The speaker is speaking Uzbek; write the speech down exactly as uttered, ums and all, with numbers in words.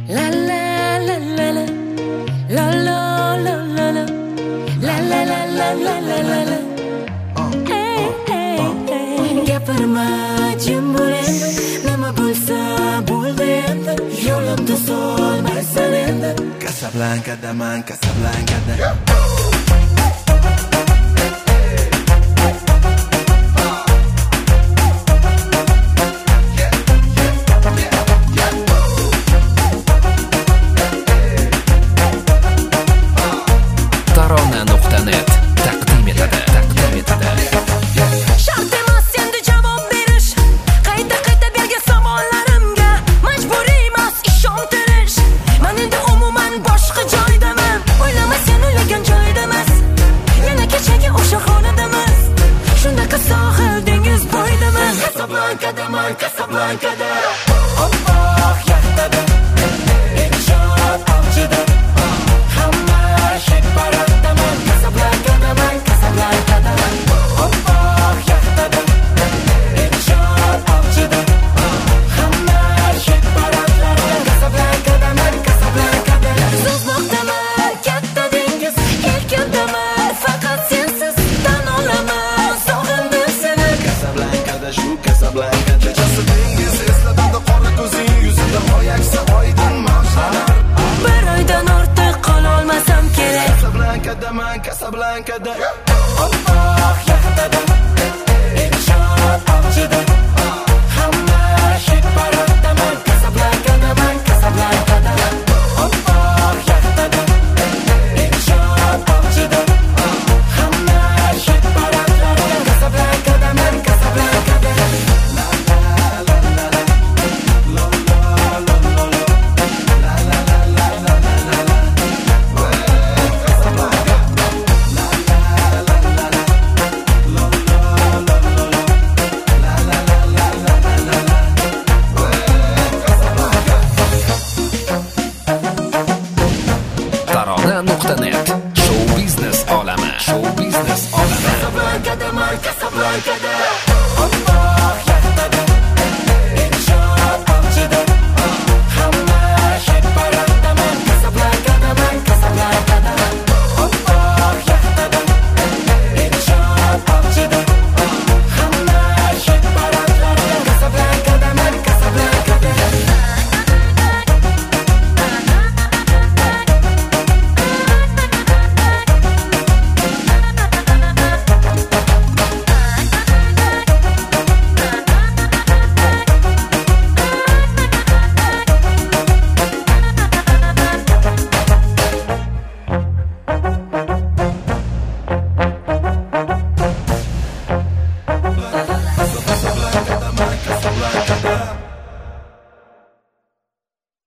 La la la la la, la la la la la, la la la la la la la la. Hey hey hey. Gapirma jim bo'laman, nima bo'lsa bo'ldi endi. Yo'limda solmaysan endi. Casablanca da man, Casablanca da.